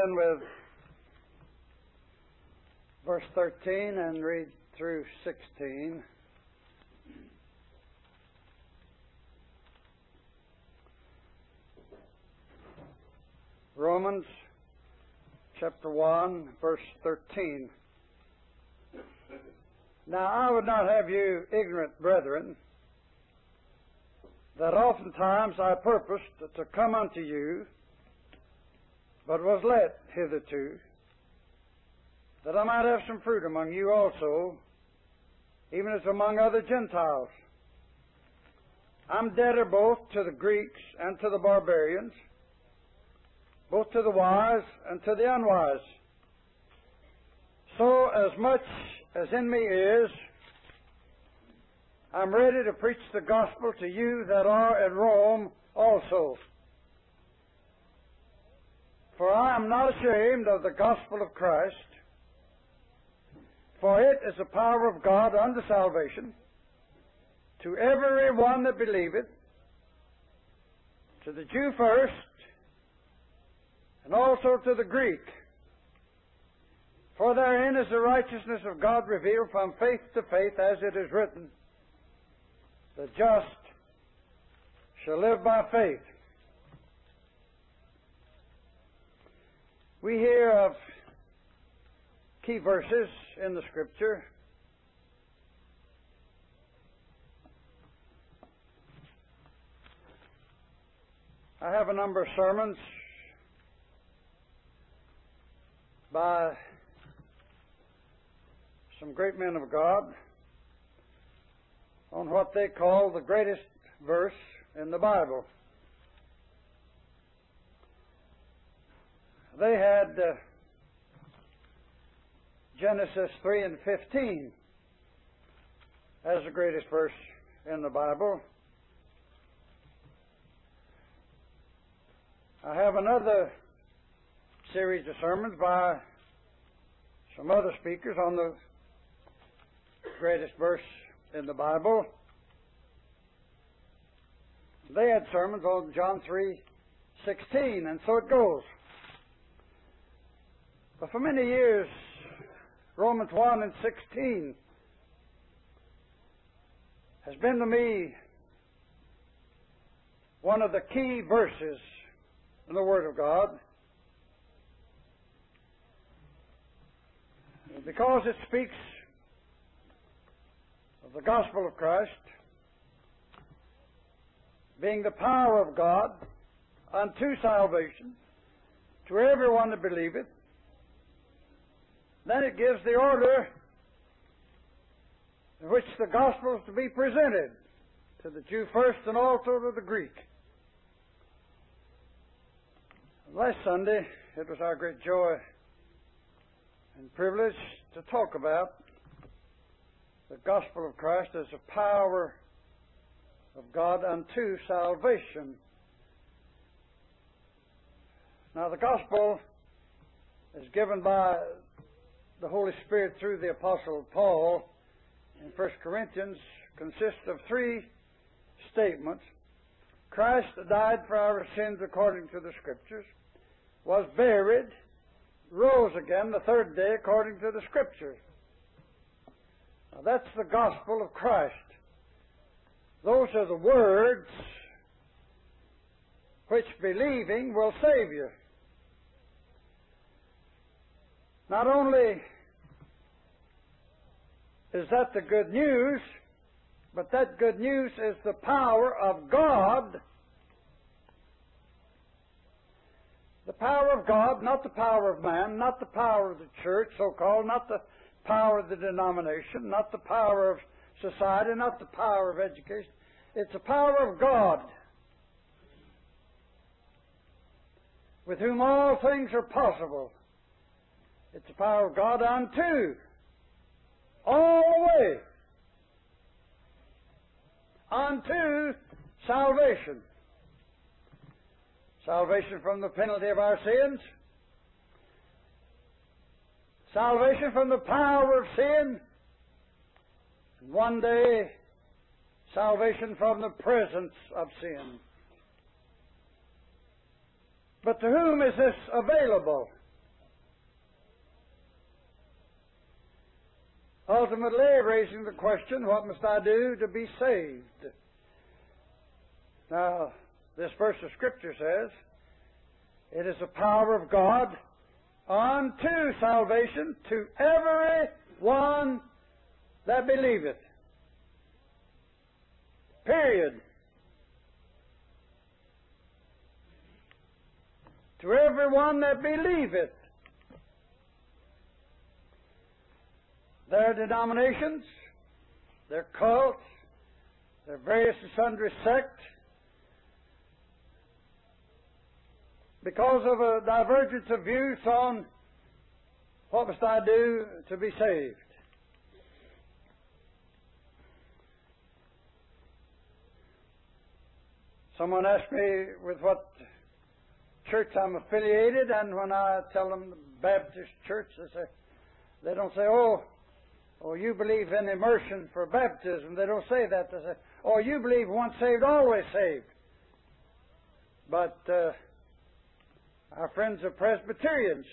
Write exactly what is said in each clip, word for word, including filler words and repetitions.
begin with verse thirteen and read through sixteen. Romans chapter one, verse thirteen. Now I would not have you ignorant, brethren, that oftentimes I purposed to come unto you, but was let hitherto, that I might have some fruit among you also, even as among other Gentiles. I'm debtor both to the Greeks and to the barbarians, both to the wise and to the unwise. So as much as in me is, I'm ready to preach the gospel to you that are in Rome also. For I am not ashamed of the gospel of Christ, for it is the power of God unto salvation to every one that believeth, to the Jew first, and also to the Greek. For therein is the righteousness of God revealed from faith to faith, as it is written, the just shall live by faith. We hear of key verses in the Scripture. I have a number of sermons by some great men of God on what they call the greatest verse in the Bible. They had uh, Genesis three and fifteen as the greatest verse in the Bible. I have another series of sermons by some other speakers on the greatest verse in the Bible. They had sermons on John three sixteen, and so it goes. But for many years, Romans one and sixteen has been to me one of the key verses in the Word of God, because it speaks of the gospel of Christ being the power of God unto salvation to everyone that believeth. Then it gives the order in which the gospel is to be presented to the Jew first and also to the Greek. Last Sunday, it was our great joy and privilege to talk about the gospel of Christ as the power of God unto salvation. Now, the gospel is given by the Holy Spirit through the Apostle Paul in First Corinthians, consists of three statements. Christ died for our sins according to the Scriptures, was buried, rose again the third day according to the Scriptures. Now, that's the gospel of Christ. Those are the words which believing will save you. Not only is that the good news, but that good news is the power of God. The power of God, not the power of man, not the power of the church, so-called, not the power of the denomination, not the power of society, not the power of education. It's the power of God, with whom all things are possible. It's the power of God unto, all the way, unto salvation. Salvation from the penalty of our sins. Salvation from the power of sin. And one day, salvation from the presence of sin. But to whom is this available? ultimately raising the question, what must I do to be saved? Now, this verse of Scripture says, it is the power of God unto salvation to every one that believeth. Period. To every one that believeth. Their denominations, their cults, their various and sundry sects, because of a divergence of views on what must I do to be saved. Someone asked me with what church I'm affiliated, and when I tell them the Baptist church, they say, they don't say, oh, oh, you believe in immersion for baptism. They don't say that. They say, oh, you believe once saved, always saved. But uh, our friends are Presbyterians.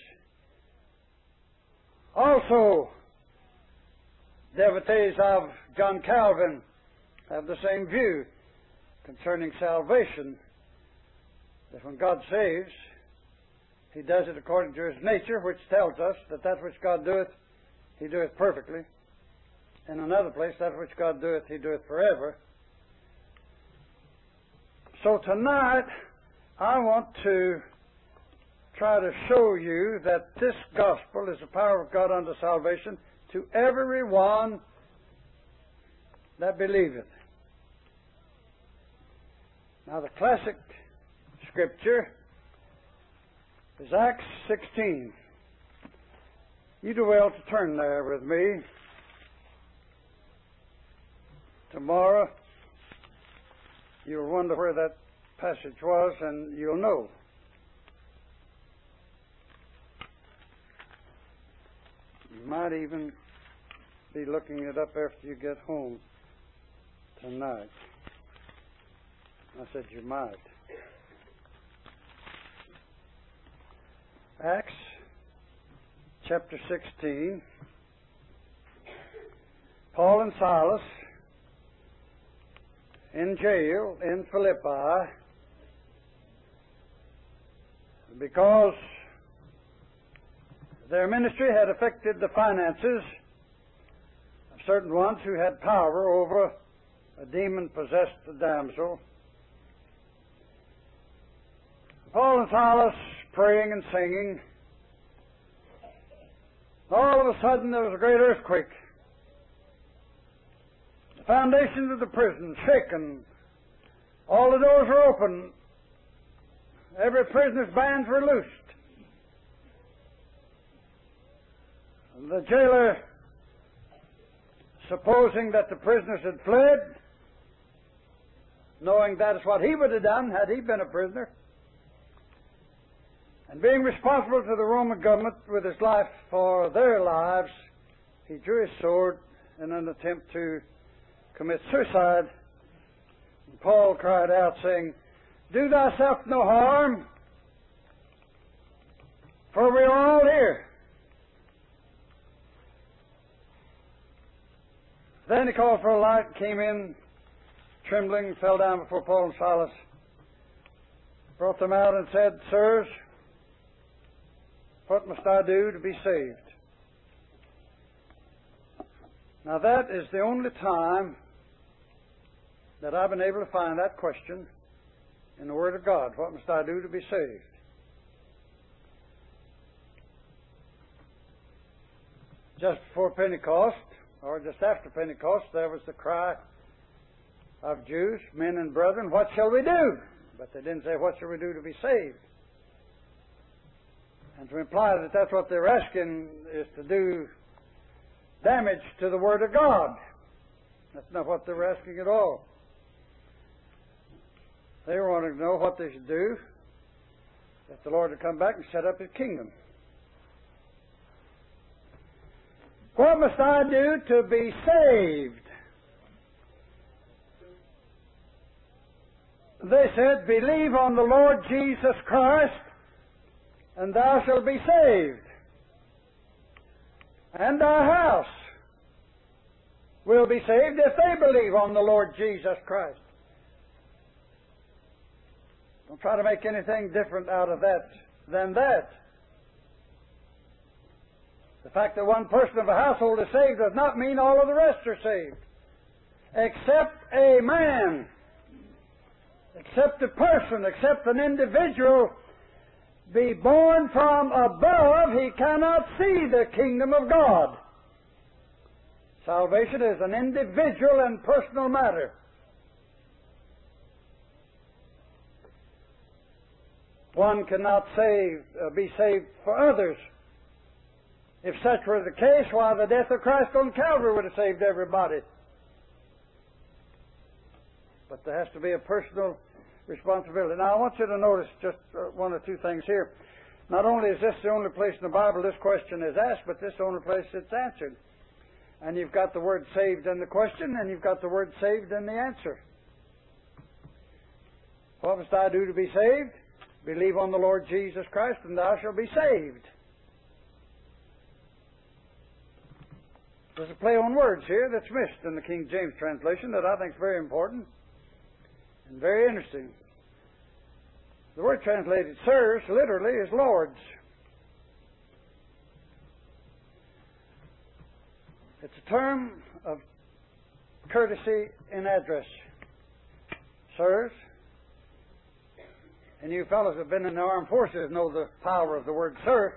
Also, devotees of John Calvin have the same view concerning salvation, that when God saves, He does it according to His nature, which tells us that that which God doeth, He doeth perfectly. In another place, that which God doeth, He doeth forever. So tonight, I want to try to show you that this gospel is the power of God unto salvation to every one that believeth. Now, the classic Scripture is Acts sixteen. You do well to turn there with me. Tomorrow, you'll wonder where that passage was, and you'll know. You might even be looking it up after you get home tonight. I said you might. Acts chapter sixteen. Paul and Silas in jail in Philippi because their ministry had affected the finances of certain ones who had power over a demon-possessed damsel. Paul and Silas praying and singing. All of a sudden there was a great earthquake. The foundations of the prison shaken. All the doors were open. Every prisoner's bands were loosed. The jailer, supposing that the prisoners had fled, knowing that is what he would have done had he been a prisoner, and being responsible to the Roman government with his life for their lives, he drew his sword in an attempt to commit suicide. And Paul cried out, saying, "Do thyself no harm, for we are all here." Then he called for a light, came in, trembling, fell down before Paul and Silas, brought them out and said, "Sirs, what must I do to be saved?" Now that is the only time that I've been able to find that question in the Word of God. What must I do to be saved? Just before Pentecost, or just after Pentecost, there was the cry of Jews, men and brethren, "What shall we do?" But they didn't say, "What shall we do to be saved?" And to imply that that's what they're asking is to do damage to the Word of God. That's not what they were asking at all. They were wanting to know what they should do if the Lord would come back and set up His kingdom. What must I do to be saved? They said, "Believe on the Lord Jesus Christ, and thou shalt be saved, and thy house." will be saved if they believe on the Lord Jesus Christ. Don't try to make anything different out of that than that. The fact that one person of a household is saved does not mean all of the rest are saved. Except a man, except a person, except an individual be born from above, he cannot see the kingdom of God. Salvation is an individual and personal matter. One cannot save, uh, be saved for others. If such were the case, why, the death of Christ on Calvary would have saved everybody. But there has to be a personal responsibility. Now, I want you to notice just uh, one or two things here. Not only is this the only place in the Bible this question is asked, but this is the only place it's answered. And you've got the word saved in the question, and you've got the word saved in the answer. What must I do to be saved? Believe on the Lord Jesus Christ, and thou shalt be saved. There's a play on words here that's missed in the King James translation that I think is very important and very interesting. The word translated sirs literally is lords. It's a term of courtesy in address. Sirs. And you fellows that have been in the armed forces know the power of the word sir.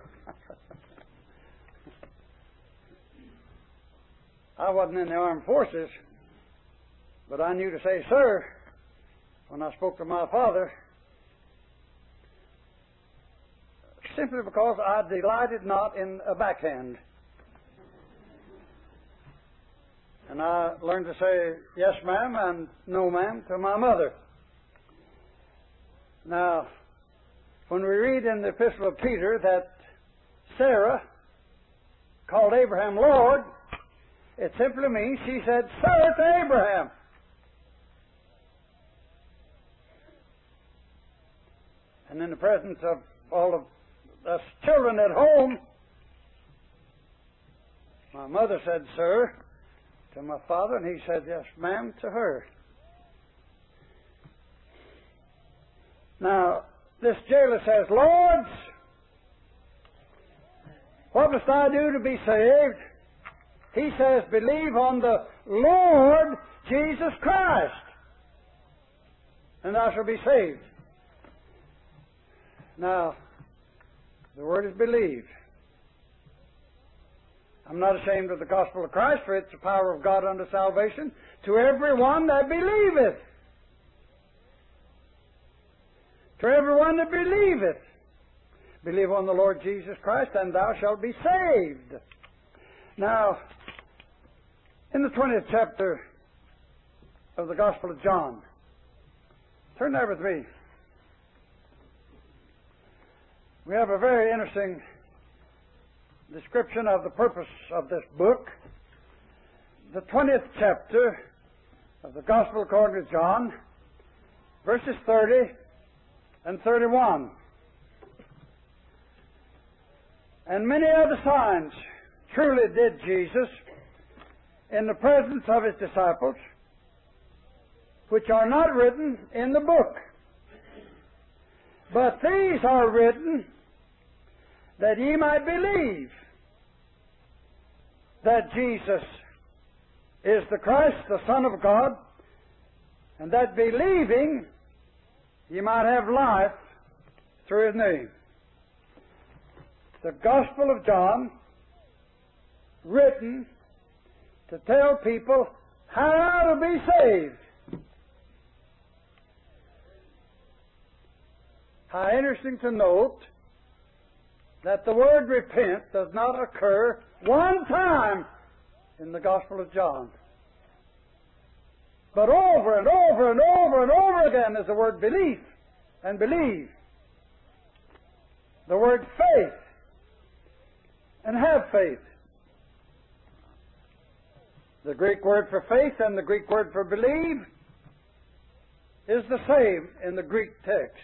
I wasn't in the armed forces, but I knew to say sir when I spoke to my father, simply because I delighted not in a backhand. And I learned to say yes ma'am and no ma'am to my mother. Now, when we read in the Epistle of Peter that Sarah called Abraham Lord, it simply means she said, sir, to Abraham. And in the presence of all of us children at home, my mother said, sir, to my father, and he said, yes, ma'am, to her. Now, this jailer says, Lords, what must I do to be saved? He says, believe on the Lord Jesus Christ, and thou shalt be saved. Now, the word is believe. I'm not ashamed of the gospel of Christ, for it's the power of God unto salvation to everyone that believeth. To everyone that believeth. Believe on the Lord Jesus Christ, and thou shalt be saved. Now, in the twentieth chapter of the Gospel of John, turn there with me. We have a very interesting description of the purpose of this book. The twentieth chapter of the Gospel according to John, verses thirty and thirty-one. And many other signs truly did Jesus in the presence of his disciples, which are not written in the book. But these are written that ye might believe that Jesus is the Christ, the Son of God, and that believing ye might have life through his name. The Gospel of John, written to tell people how to be saved. How interesting to note that the word repent does not occur one time in the Gospel of John. But over and over and over and over again is the word belief and believe. The word faith and have faith. The Greek word for faith and the Greek word for believe is the same in the Greek text.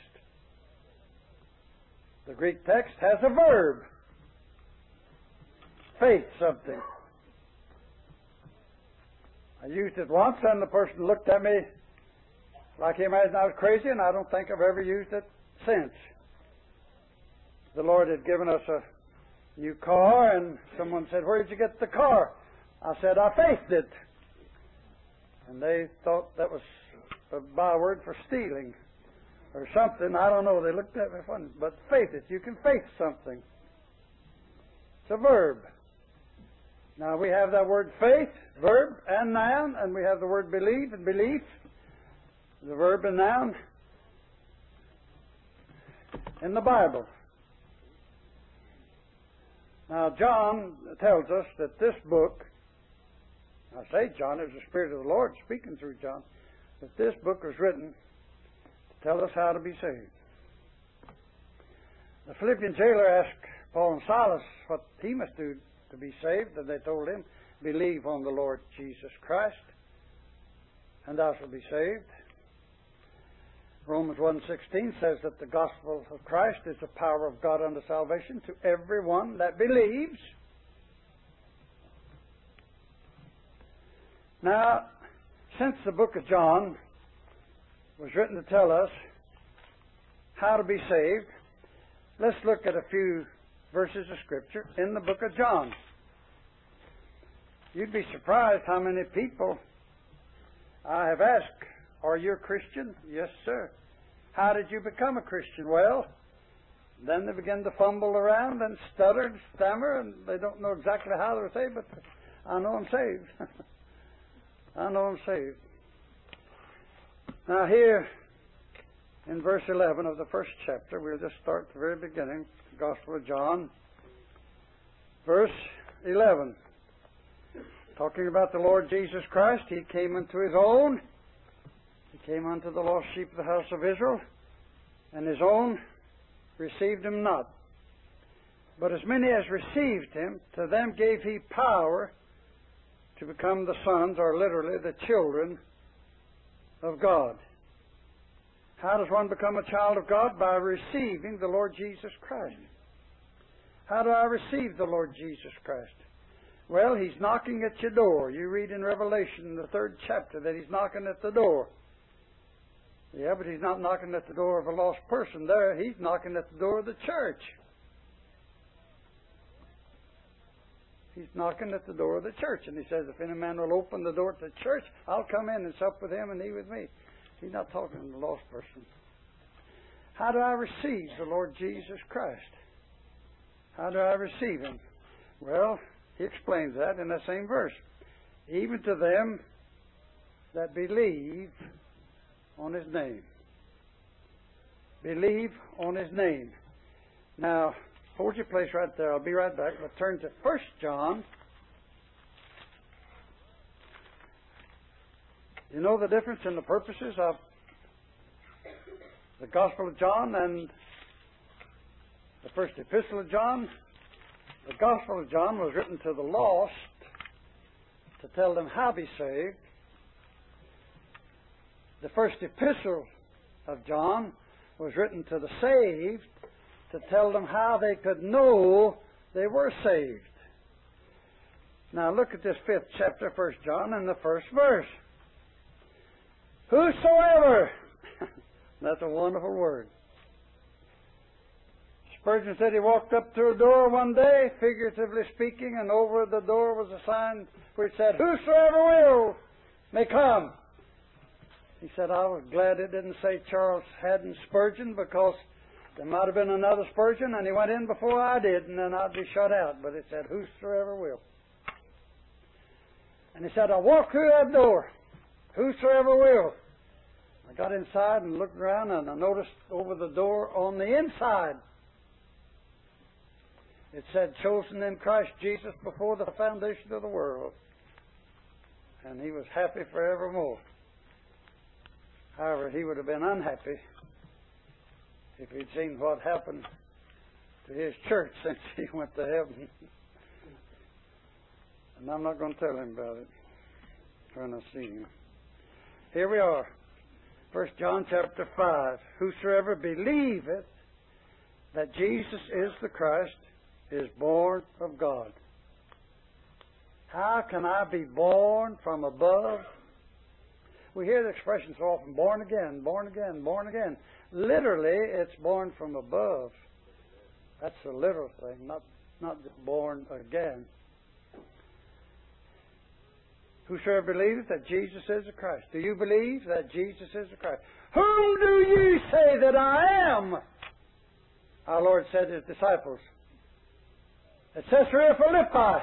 The Greek text has a verb. Faith something. I used it once, and the person looked at me like he imagined I was crazy, and I don't think I've ever used it since. The Lord had given us a new car, and someone said, "Where did you get the car?" I said, "I faithed it." And they thought that was a byword for stealing or something. I don't know. They looked at me funny. But faith it. You can faith something. It's a verb. Now we have that word faith, verb and noun, and we have the word believe and belief, the verb and noun, in the Bible. Now John tells us that this book, I say John, it was the Spirit of the Lord speaking through John, that this book was written to tell us how to be saved. The Philippian jailer asked Paul and Silas what he must do to be saved, and they told him, "Believe on the Lord Jesus Christ, and thou shalt be saved." Romans one sixteen says that the gospel of Christ is the power of God unto salvation to everyone that believes. Now, since the book of John was written to tell us how to be saved, let's look at a few verses of Scripture in the book of John. You'd be surprised how many people I have asked, "Are you a Christian?" "Yes, sir." "How did you become a Christian?" "Well," then they begin to fumble around and stutter and stammer, and they don't know exactly how they're saved, but I know I'm saved. I know I'm saved. Now here, in verse eleven of the first chapter, we'll just start at the very beginning, the Gospel of John. Verse eleven. Talking about the Lord Jesus Christ, He came unto His own. He came unto the lost sheep of the house of Israel, and His own received Him not. But as many as received Him, to them gave He power to become the sons, or literally the children, of God. How does one become a child of God? By receiving the Lord Jesus Christ. How do I receive the Lord Jesus Christ? Well, He's knocking at your door. You read in Revelation, the third chapter, that He's knocking at the door. Yeah, but He's not knocking at the door of a lost person there. He's knocking at the door of the church. He's knocking at the door of the church. And He says, "If any man will open the door to the church, I'll come in and sup with him and he with me." He's not talking to the lost person. How do I receive the Lord Jesus Christ? How do I receive Him? Well, He explains that in that same verse. "Even to them that believe on His name." Believe on His name. Now, hold your place right there. I'll be right back. But turn to First John. You know the difference in the purposes of the Gospel of John and the First Epistle of John? The Gospel of John was written to the lost to tell them how to be saved. The First Epistle of John was written to the saved to tell them how they could know they were saved. Now look at this fifth chapter, First John, and the first verse. "Whosoever," that's a wonderful word. Spurgeon said he walked up to a door one day, figuratively speaking, and over the door was a sign which said, "Whosoever will may come." He said, "I was glad it didn't say Charles Haddon Spurgeon, because there might have been another Spurgeon, and he went in before I did, and then I'd be shut out. But it said, whosoever will." And he said, "I walked through that door. Whosoever will." I got inside and looked around, and I noticed over the door on the inside, it said, "Chosen in Christ Jesus before the foundation of the world." And he was happy forevermore. However, he would have been unhappy if he'd seen what happened to his church since he went to heaven. And I'm not going to tell him about it when I see him. Here we are. First John chapter five. "Whosoever believeth that Jesus is the Christ is born of God." How can I be born from above? We hear the expression so often, born again, born again, born again. Literally, it's born from above. That's a literal thing, not, not born again. Whosoever believeth that Jesus is the Christ. Do you believe that Jesus is the Christ? Whom do ye say that I am? Our Lord said to His disciples at Caesarea Philippi.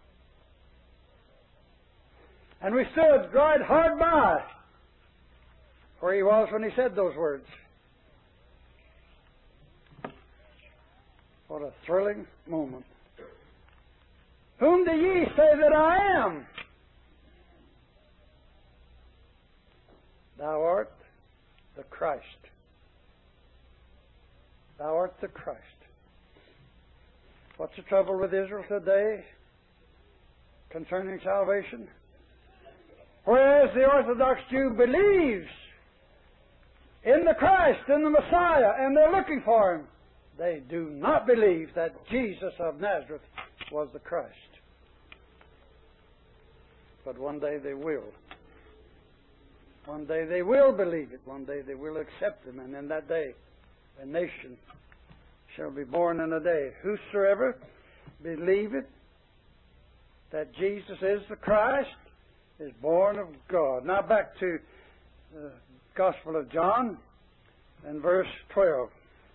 And we stood right hard by where He was when He said those words. What a thrilling moment. Whom do ye say that I am? Thou art the Christ. Thou art the Christ. What's the trouble with Israel today concerning salvation? Whereas the Orthodox Jew believes in the Christ, in the Messiah, and they're looking for Him, they do not believe that Jesus of Nazareth was the Christ. But one day they will. One day they will believe it. One day they will accept Him. And in that day, a nation shall be born in a day. Whosoever believeth that Jesus is the Christ is born of God. Now back to the Gospel of John and verse twelve.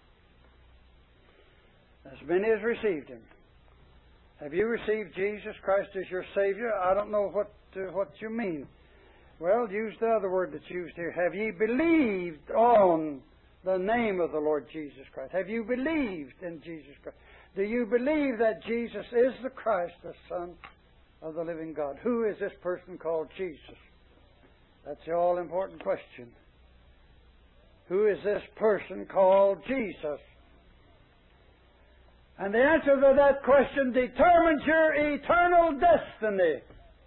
As many as received Him. Have you received Jesus Christ as your Savior? I don't know what uh, what you mean. Well, use the other word that's used here. Have ye believed on the name of the Lord Jesus Christ? Have you believed in Jesus Christ? Do you believe that Jesus is the Christ, the Son of the living God? Who is this person called Jesus? That's the all-important question. Who is this person called Jesus? And the answer to that question determines your eternal destiny.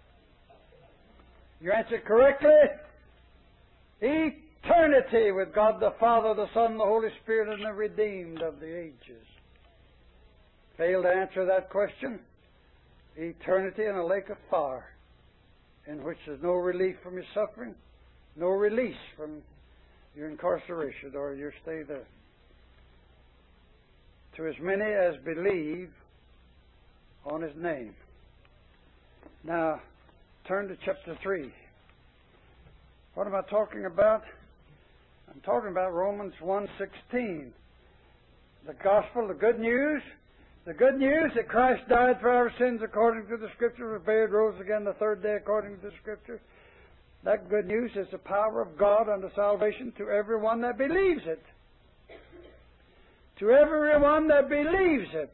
You answer correctly, eternity with God the Father, the Son, the Holy Spirit, and the redeemed of the ages. Fail to answer that question, eternity in a lake of fire, in which there's no relief from your suffering, no release from your incarceration or your stay there. To as many as believe on His name. Now, turn to chapter three. What am I talking about? I'm talking about Romans one sixteen. The gospel, the good news. The good news that Christ died for our sins according to the Scripture, was buried, rose again the third day according to the Scripture. That good news is the power of God unto salvation to everyone that believes it. To everyone that believes it.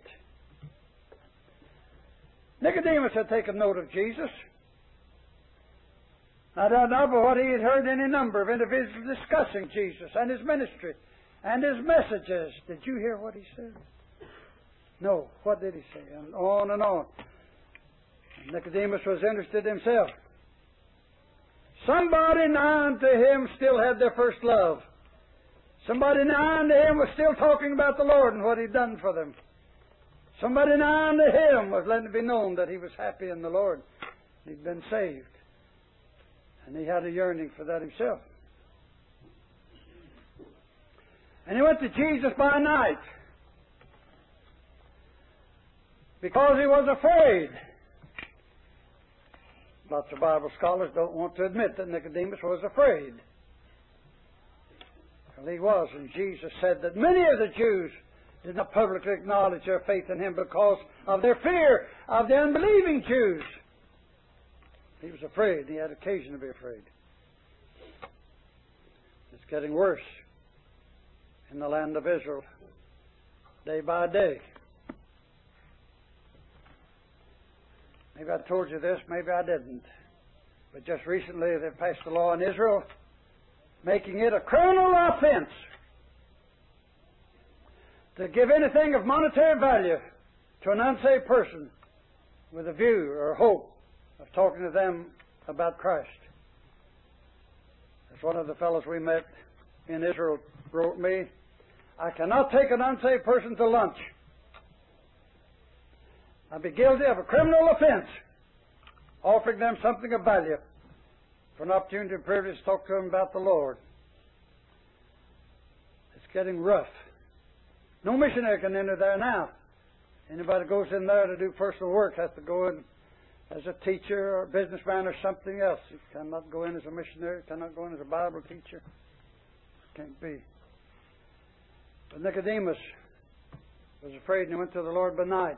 Nicodemus had taken note of Jesus. I don't know but what he had heard any number of individuals discussing Jesus and His ministry and His messages. Did you hear what he said? No. What did he say? And on and on. And Nicodemus was interested himself. Somebody nigh unto him still had their first love. Somebody nigh unto him was still talking about the Lord and what He'd done for them. Somebody nigh unto him was letting it be known that he was happy in the Lord. He'd been saved. And he had a yearning for that himself. And he went to Jesus by night because he was afraid. Lots of Bible scholars don't want to admit that Nicodemus was afraid. Well, he was, and Jesus said that many of the Jews did not publicly acknowledge their faith in Him because of their fear of the unbelieving Jews. He was afraid. He had occasion to be afraid. It's getting worse in the land of Israel day by day. Maybe I told you this, maybe I didn't. But just recently they passed a law in Israel making it a criminal offense to give anything of monetary value to an unsaved person with a view or hope of talking to them about Christ. As one of the fellows we met in Israel wrote me, I cannot take an unsaved person to lunch. I'd be guilty of a criminal offense offering them something of value for an opportunity and privilege to talk to them about the Lord. It's getting rough. No missionary can enter there now. Anybody goes in there to do personal work has to go in as a teacher or a businessman or something else. He cannot go in as a missionary, cannot go in as a Bible teacher. Can't be. But Nicodemus was afraid and he went to the Lord by night.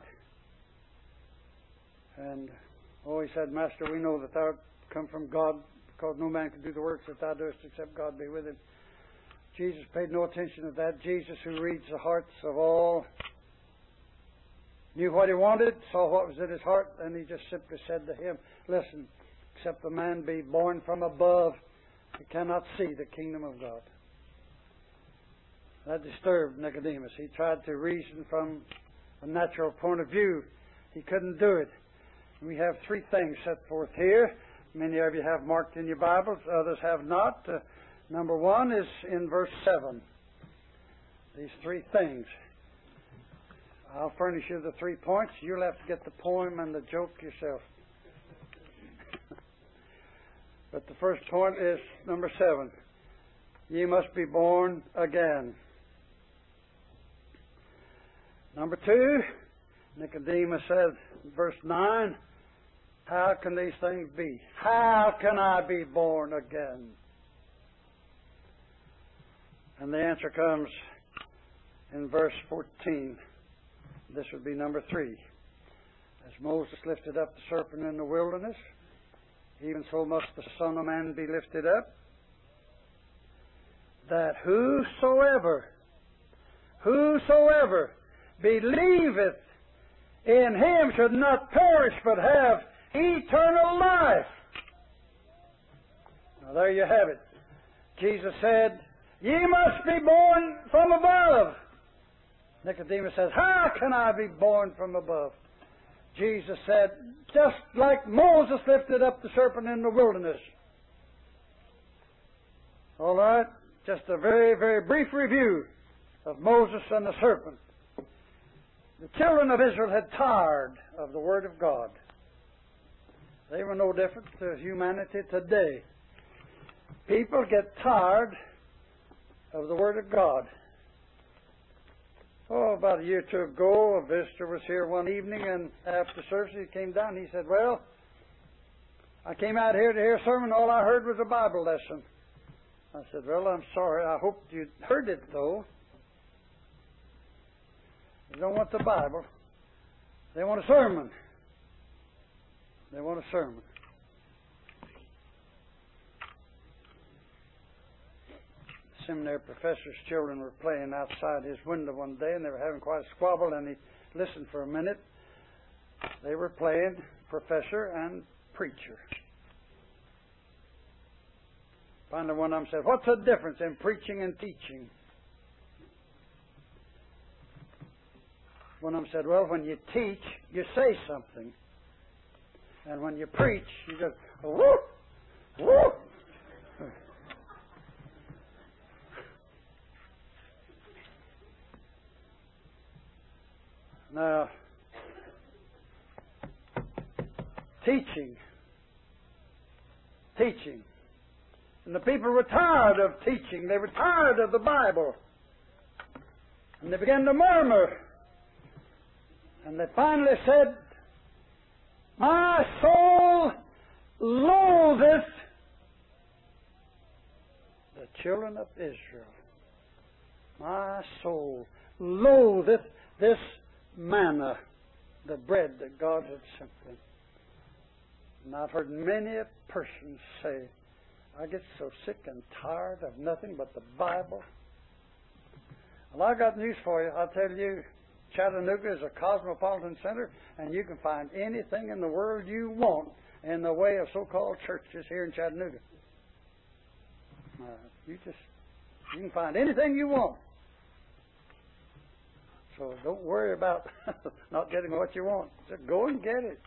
And, oh, he said, Master, we know that thou art come from God, because no man can do the works that thou doest except God be with him. Jesus paid no attention to that. Jesus, who reads the hearts of all, knew what he wanted, saw what was in his heart, and he just simply said to him, listen, except a man be born from above, he cannot see the kingdom of God. That disturbed Nicodemus. He tried to reason from a natural point of view. He couldn't do it. We have three things set forth here. Many of you have marked in your Bibles, others have not. Uh, number one is in verse seven. These three things. I'll furnish you the three points. You'll have to get the poem and the joke yourself. But the first point is number seven. Ye must be born again. Number two, Nicodemus said, verse nine, how can these things be? How can I be born again? And the answer comes in verse fourteen. This would be number three. As Moses lifted up the serpent in the wilderness, even so must the Son of Man be lifted up, that whosoever, whosoever believeth in him should not perish but have eternal life. Now there you have it. Jesus said, ye must be born from above. Nicodemus says, how can I be born from above? Jesus said, just like Moses lifted up the serpent in the wilderness. All right? Just a very, very brief review of Moses and the serpent. The children of Israel had tired of the Word of God. They were no different to humanity today. People get tired of the Word of God. Oh, about a year or two ago, a visitor was here one evening, and after service he came down and he said, well, I came out here to hear a sermon. All I heard was a Bible lesson. I said, well, I'm sorry. I hope you heard it, though. They don't want the Bible. They want a sermon. They want a sermon. The seminary professor's children were playing outside his window one day, and they were having quite a squabble, and he listened for a minute. They were playing professor and preacher. Finally, one of them said, what's the difference in preaching and teaching? One of them said, well, when you teach, you say something. And when you preach, you just, whoop, whoop. Now, teaching, teaching. And the people were tired of teaching. They were tired of the Bible. And they began to murmur. And they finally said, my soul loatheth the children of Israel. My soul loatheth this manna, the bread that God had sent them. And I've heard many a person say, I get so sick and tired of nothing but the Bible. Well, I got news for you. I'll tell you, Chattanooga is a cosmopolitan center, and you can find anything in the world you want in the way of so-called churches here in Chattanooga. Uh, you just, you can find anything you want. So don't worry about not getting what you want. Just go and get it.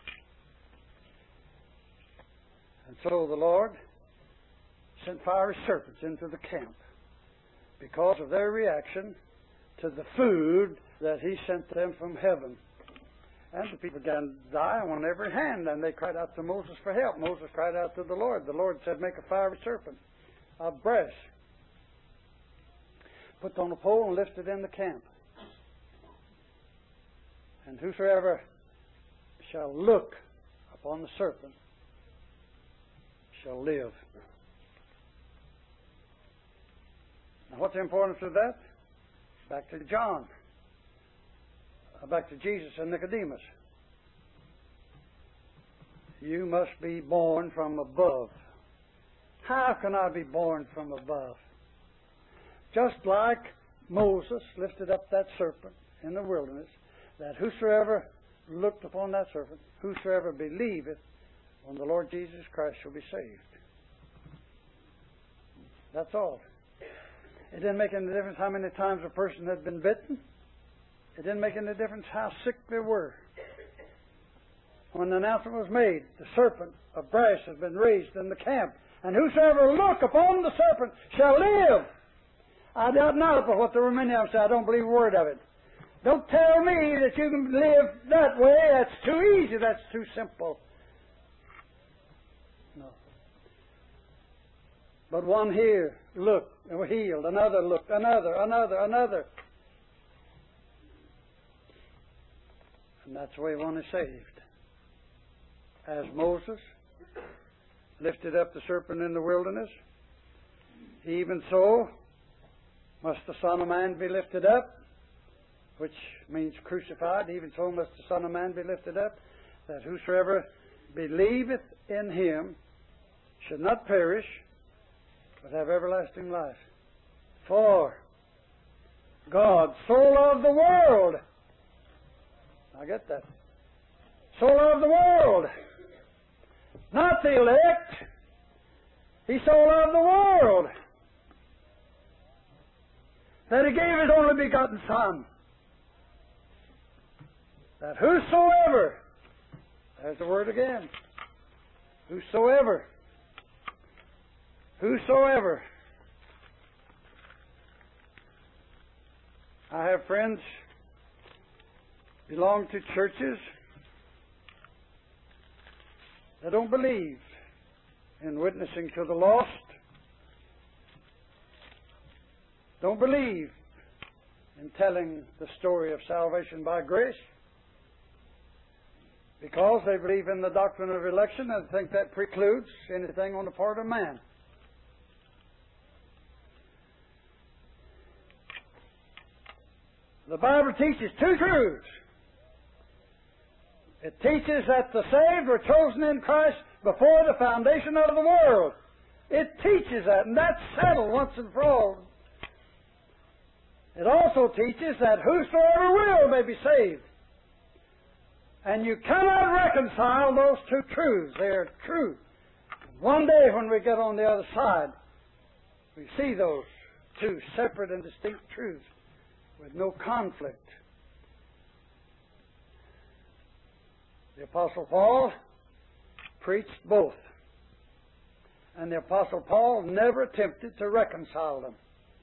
And so the Lord sent fiery serpents into the camp because of their reaction to the food that He sent them from heaven. And the people began to die on every hand, and they cried out to Moses for help. Moses cried out to the Lord. The Lord said, make a fiery serpent of brass, put on a pole and lift it in the camp. And whosoever shall look upon the serpent shall live. Now, what's the importance of that? Back to John. Back to Jesus and Nicodemus. You must be born from above. How can I be born from above? Just like Moses lifted up that serpent in the wilderness, that whosoever looked upon that serpent, whosoever believeth on the Lord Jesus Christ shall be saved. That's all. It didn't make any difference how many times a person had been bitten. It didn't make any difference how sick they were. When the announcement was made, the serpent of brass has been raised in the camp, and whosoever look upon the serpent shall live. I doubt not but what there were many of them say, I don't believe a word of it. Don't tell me that you can live that way. That's too easy. That's too simple. No. But one here looked and were healed. Another looked. Another, another, another. And that's the way one is saved. As Moses lifted up the serpent in the wilderness, even so must the Son of Man be lifted up, which means crucified. Even so must the Son of Man be lifted up, that whosoever believeth in Him should not perish, but have everlasting life. For God so loved the world. I get that. So loved the world. Not the elect. He so loved the world that He gave His only begotten Son, that whosoever, there's the word again, whosoever, whosoever. I have friends belong to churches that don't believe in witnessing to the lost, don't believe in telling the story of salvation by grace, because they believe in the doctrine of election and think that precludes anything on the part of man. The Bible teaches two truths. It teaches that the saved were chosen in Christ before the foundation of the world. It teaches that, and that's settled once and for all. It also teaches that whosoever will may be saved. And you cannot reconcile those two truths. They are true. One day when we get on the other side, we see those two separate and distinct truths with no conflict. The Apostle Paul preached both. And the Apostle Paul never attempted to reconcile them.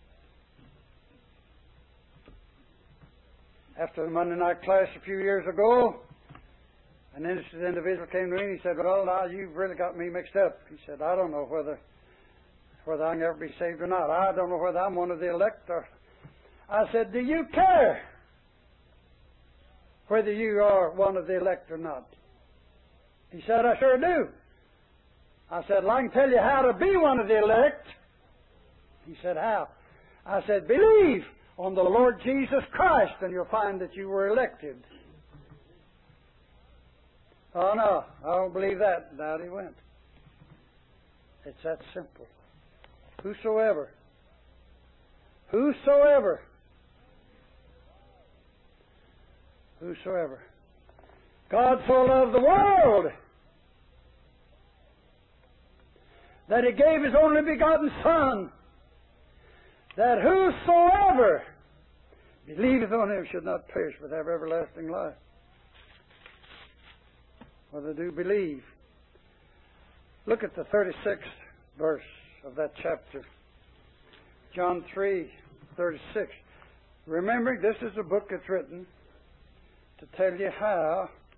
After the Monday night class a few years ago, an interested individual came to me and he said, well, now you've really got me mixed up. He said, I don't know whether whether I can ever be saved or not. I don't know whether I'm one of the elect or... I said, do you care whether you are one of the elect or not? He said, I sure do. I said, well, I can tell you how to be one of the elect. He said, how? I said, believe on the Lord Jesus Christ and you'll find that you were elected. Oh, no, I don't believe that. And out he went. It's that simple. Whosoever. Whosoever. Whosoever. God so loved the world that He gave His only begotten Son, that whosoever believeth on Him should not perish but have everlasting life. Well, they do believe. Look at the thirty-sixth verse of that chapter. John three, thirty-six. Remembering this is a book that's written to tell you how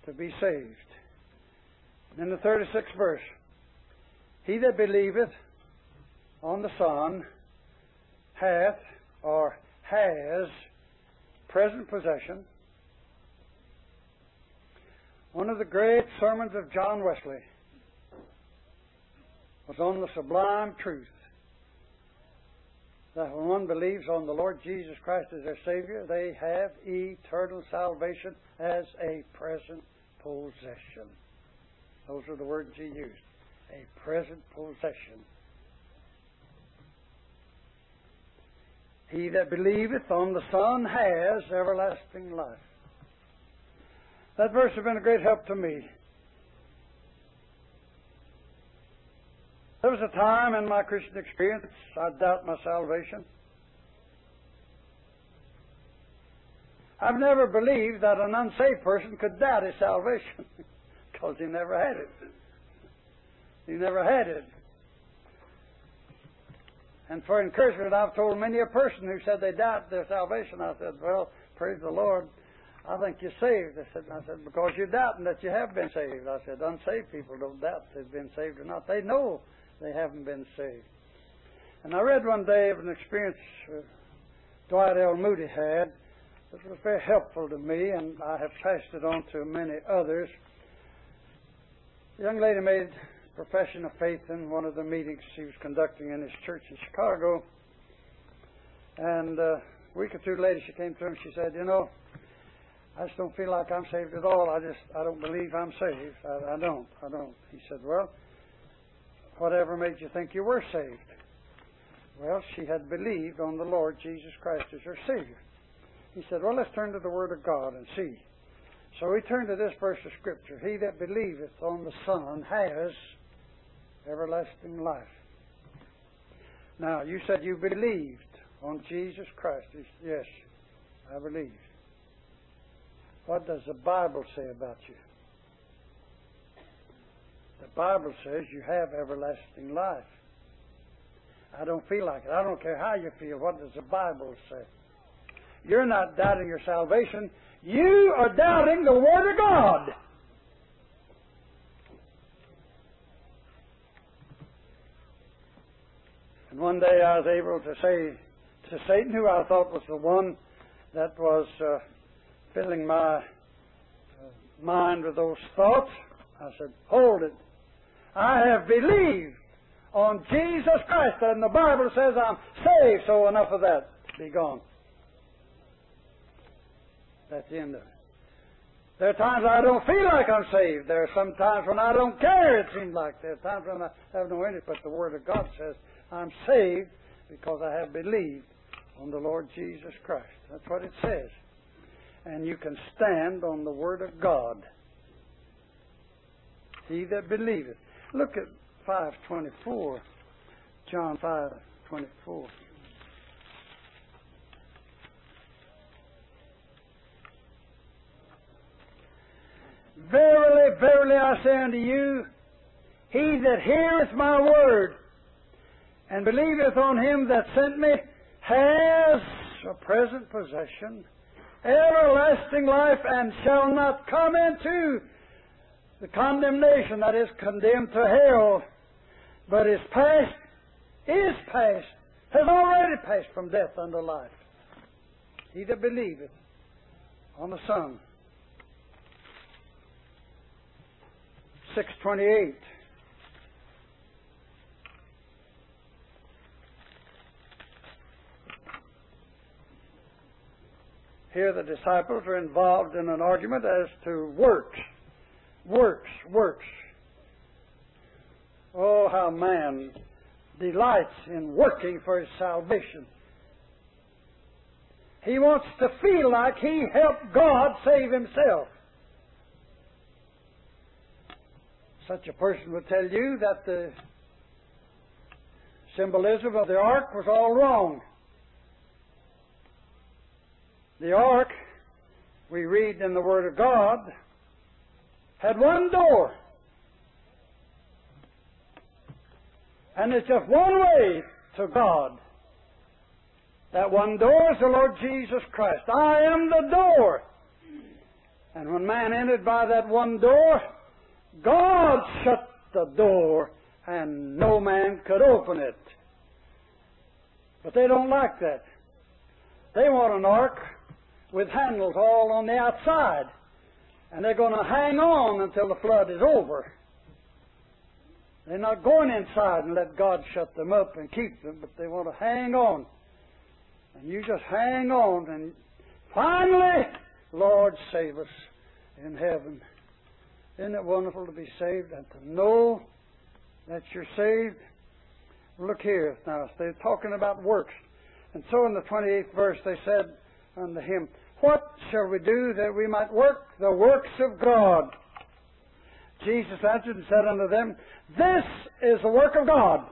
to be saved. In the thirty-sixth verse, he that believeth on the Son hath or has present possession. One of the great sermons of John Wesley was on the sublime truth that when one believes on the Lord Jesus Christ as their Savior, they have eternal salvation as a present possession. Those are the words he used. A present possession. He that believeth on the Son has everlasting life. That verse has been a great help to me. There was a time in my Christian experience I doubt my salvation. I've never believed that an unsaved person could doubt his salvation because he never had it. He never had it. And for encouragement, I've told many a person who said they doubt their salvation. I said, well, praise the Lord, I think you're saved. I said, I said, because you're doubting that you have been saved. I said, unsaved people don't doubt they've been saved or not. They know they haven't been saved. And I read one day of an experience uh, Dwight L. Moody had that was very helpful to me, and I have passed it on to many others. A young lady made profession of faith in one of the meetings she was conducting in his church in Chicago. And uh, a week or two later she came to him and she said, you know, I just don't feel like I'm saved at all. I just, I don't believe I'm saved. I, I don't, I don't. He said, well, whatever made you think you were saved? Well, she had believed on the Lord Jesus Christ as her Savior. He said, well, let's turn to the Word of God and see. So we turned to this verse of Scripture. He that believeth on the Son has everlasting life. Now, you said you believed on Jesus Christ. Yes, I believe. What does the Bible say about you? The Bible says you have everlasting life. I don't feel like it. I don't care how you feel. What does the Bible say? You're not doubting your salvation. You are doubting the Word of God. And one day I was able to say to Satan, who I thought was the one that was uh, filling my uh, mind with those thoughts, I said, hold it. I have believed on Jesus Christ, and the Bible says I'm saved, so enough of that. Be gone. That's the end of it. There are times I don't feel like I'm saved. There are some times when I don't care, it seems like. There are times when I have no interest, but the Word of God says I'm saved because I have believed on the Lord Jesus Christ. That's what it says. And you can stand on the Word of God. He that believeth. Look at five twenty-four. John five twenty-four. Verily, verily, I say unto you, he that heareth my word and believeth on him that sent me has a present possession, everlasting life, and shall not come into the condemnation, that is, condemned to hell, but is passed, is passed, has already passed from death unto life. He that believeth on the Son. six twenty-eight. Here the disciples are involved in an argument as to works. Works, works. Oh, how man delights in working for his salvation. He wants to feel like he helped God save himself. Such a person would tell you that the symbolism of the ark was all wrong. The ark, we read in the Word of God, had one door. And it's just one way to God. That one door is the Lord Jesus Christ. I am the door. And when man entered by that one door, God shut the door and no man could open it. But they don't like that. They want an ark with handles all on the outside. And they're going to hang on until the flood is over. They're not going inside and let God shut them up and keep them, but they want to hang on. And you just hang on, and finally, Lord, save us in heaven. Isn't it wonderful to be saved and to know that you're saved? Look here now. They're talking about works. And so in the twenty-eighth verse they said unto him, What shall we do that we might work the works of God? Jesus answered and said unto them, This is the work of God,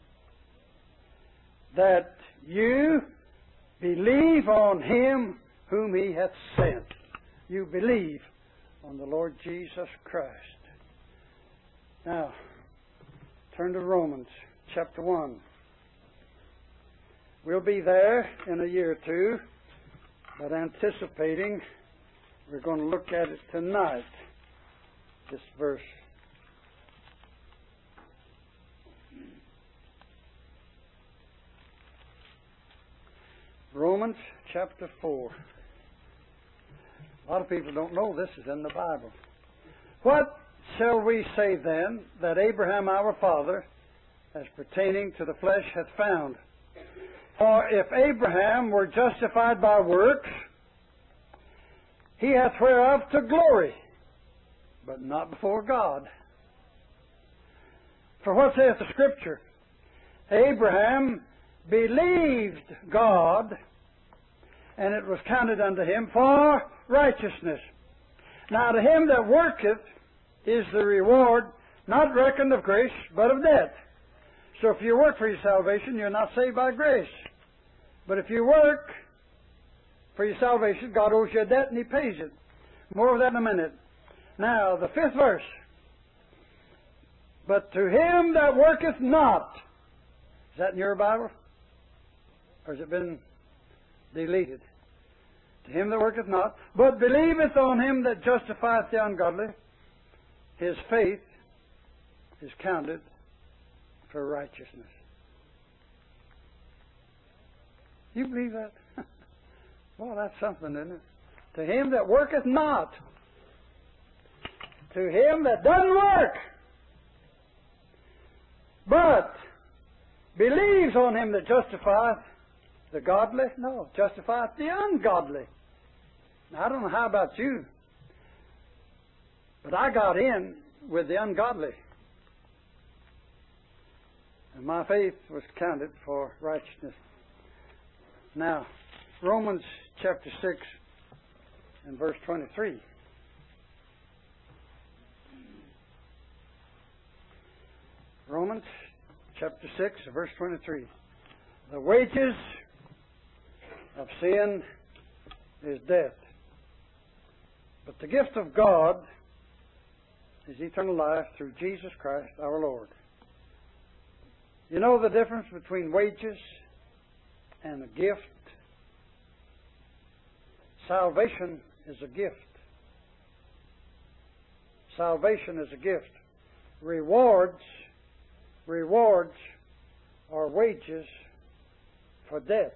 that you believe on Him whom He hath sent. You believe on the Lord Jesus Christ. Now, turn to Romans chapter one. We'll be there in a year or two, but anticipating, we're going to look at it tonight, this verse. Romans chapter four. A lot of people don't know this is in the Bible. What shall we say then that Abraham our father, as pertaining to the flesh, hath found? For if Abraham were justified by works, he hath whereof to glory, but not before God. For what saith the Scripture? Abraham believed God, and it was counted unto him for righteousness. Now to him that worketh is the reward not reckoned of grace, but of debt. So if you work for your salvation, you're not saved by grace. But if you work for your salvation, God owes you a debt and He pays it. More of that in a minute. Now, the fifth verse. But to him that worketh not. Is that in your Bible? Or has it been deleted? To him that worketh not, but believeth on Him that justifieth the ungodly, his faith is counted for righteousness. You believe that? Well, that's something, isn't it? To him that worketh not. To him that doesn't work. But believes on Him that justifieth the godly. No, justifieth the ungodly. Now, I don't know how about you, but I got in with the ungodly. And my faith was counted for righteousness. Now, Romans chapter six and verse twenty-three. Romans chapter six, verse twenty-three. The wages of sin is death, but the gift of God is eternal life through Jesus Christ our Lord. You know the difference between wages and a gift? Salvation is a gift. Salvation is a gift. Rewards, rewards are wages for death.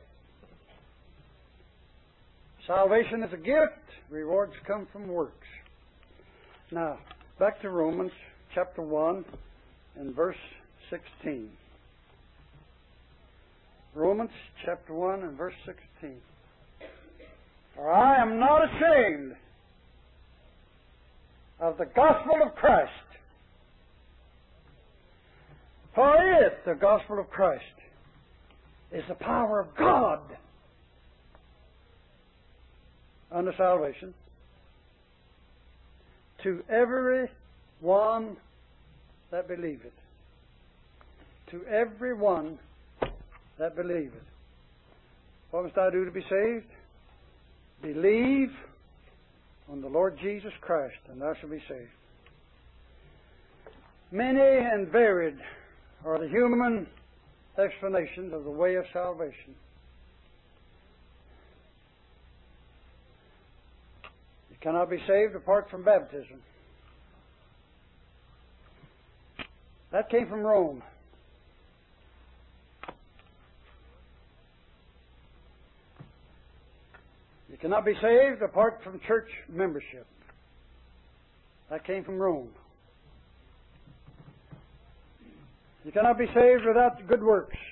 Salvation is a gift. Rewards come from works. Now, back to Romans chapter one and verse sixteen. Romans chapter one and verse sixteen. For I am not ashamed of the gospel of Christ. For it, the gospel of Christ, is the power of God unto salvation to every one that believeth. To every one that believeth. What must I do to be saved? Believe on the Lord Jesus Christ, and thou shalt be saved. Many and varied are the human explanations of the way of salvation. You cannot be saved apart from baptism. That came from Rome. You cannot be saved apart from church membership. That came from Rome. You cannot be saved without good works.